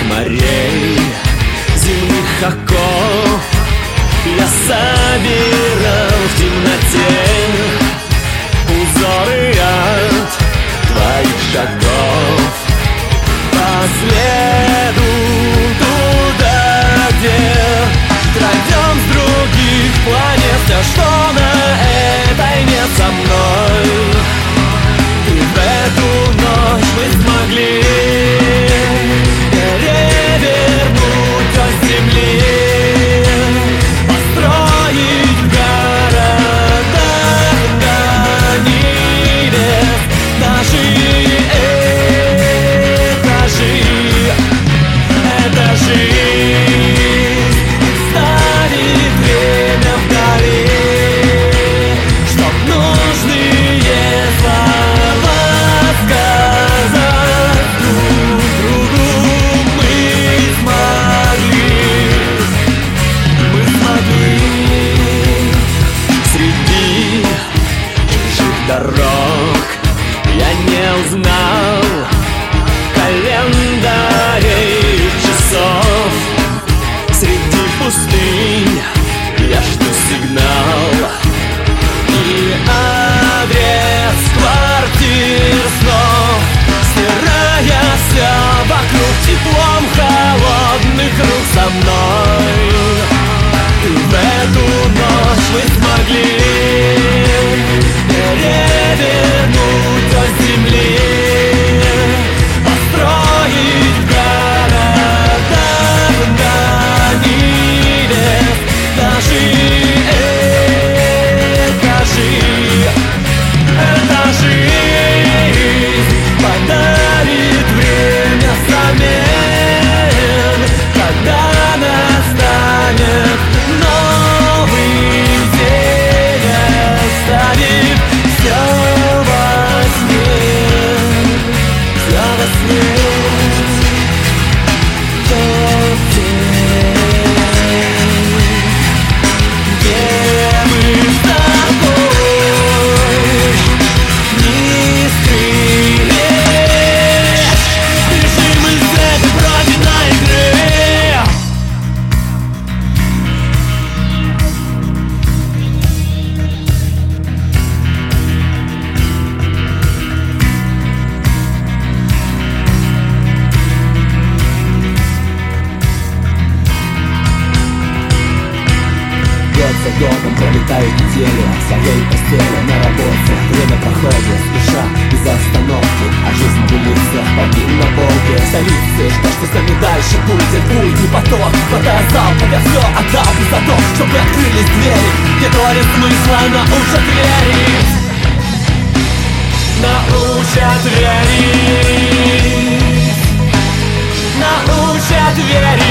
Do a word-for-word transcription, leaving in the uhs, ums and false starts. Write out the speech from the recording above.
морей, земных оков я собирал в темноте узоры от твоих шагов по следу туда, где травем с других планет все, что на этой нет со мной. И в эту ночь мы смогли перевернуть ось земли, построить в городах до небес наши этажи. Это жизнь ставит время вдали, чтоб нужные слова сказать друг другу. Мы смогли, мы смогли. Среди чужих дорог я не узнал календарей часов. Среди пустынь я жду сигнал и адрес квартир снов, стирая все вокруг теплом холодных рук со мной. И в эту ночь мы смогли перевернуть ось земли, построить в городах до небес наши этажи. Эта жизнь подарит время взамен, когда настанет новый день, оставив все во сне, все во сне. Тот день, где мы с тобой не скрылись, бежим из этой пройденной игры. Год за годом пролетают недели в своей постели на работе. Время проходит, спеша, без остановки, а жизнь булится под ним на полке. Столицы, что ж ты с нами дальше будет? Путь не поток, хватая залпом, я все отдал бы за то, чтобы открылись двери, где творит смысла научат верить. Научат верить, научат верить.